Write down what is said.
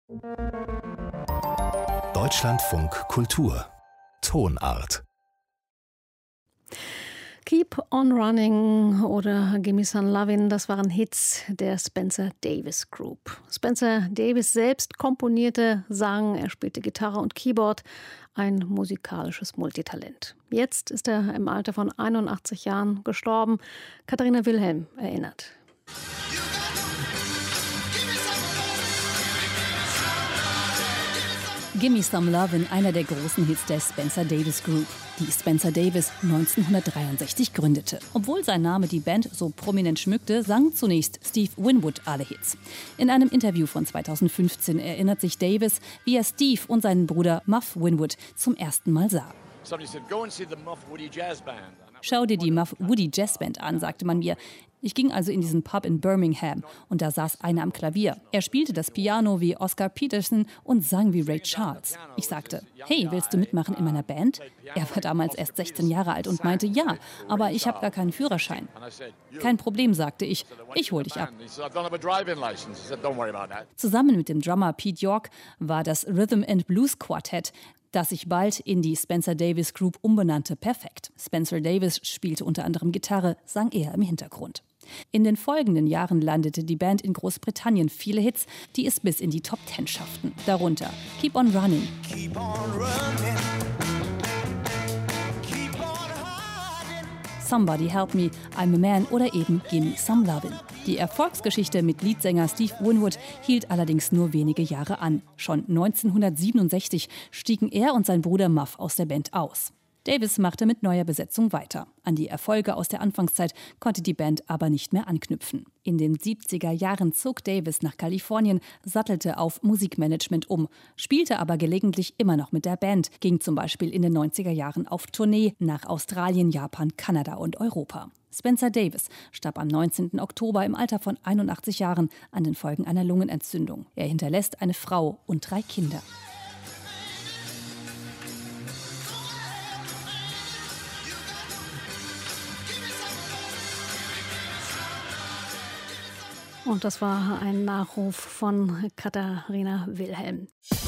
Deutschlandfunk Kultur Tonart. Keep on Running oder Gimme Some Lovin', das waren Hits der Spencer Davis Group. Spencer Davis selbst komponierte, sang, er spielte Gitarre und Keyboard, ein musikalisches Multitalent. Jetzt ist er im Alter von 81 Jahren gestorben. Katharina Wilhelm erinnert. Gimme Some Lovin', einer der großen Hits der Spencer Davis Group, die Spencer Davis 1963 gründete. Obwohl sein Name die Band so prominent schmückte, sang zunächst Steve Winwood alle Hits. In einem Interview von 2015 erinnert sich Davis, wie er Steve und seinen Bruder Muff Winwood zum ersten Mal sah. Schau dir die Muff Woody Jazz Band an, sagte man mir. Ich ging also in diesen Pub in Birmingham und da saß einer am Klavier. Er spielte das Piano wie Oscar Peterson und sang wie Ray Charles. Ich sagte, hey, willst du mitmachen in meiner Band? Er war damals erst 16 Jahre alt und meinte, ja, aber ich habe gar keinen Führerschein. Kein Problem, sagte ich hol dich ab. Zusammen mit dem Drummer Pete York war das Rhythm and Blues Quartett, das sich bald in die Spencer Davis Group umbenannte, perfekt. Spencer Davis spielte unter anderem Gitarre, sang eher im Hintergrund. In den folgenden Jahren landete die Band in Großbritannien viele Hits, die es bis in die Top 10 schafften. Darunter Keep on Running, Keep on running. Keep on Somebody Help Me, I'm a Man oder eben Gimme Some Lovin'. Die Erfolgsgeschichte mit Leadsänger Steve Winwood hielt allerdings nur wenige Jahre an. Schon 1967 stiegen er und sein Bruder Muff aus der Band aus. Davis machte mit neuer Besetzung weiter. An die Erfolge aus der Anfangszeit konnte die Band aber nicht mehr anknüpfen. In den 70er Jahren zog Davis nach Kalifornien, sattelte auf Musikmanagement um, spielte aber gelegentlich immer noch mit der Band, ging zum Beispiel in den 90er Jahren auf Tournee nach Australien, Japan, Kanada und Europa. Spencer Davis starb am 19. Oktober im Alter von 81 Jahren an den Folgen einer Lungenentzündung. Er hinterlässt eine Frau und 3 Kinder. Und das war ein Nachruf von Katharina Wilhelm.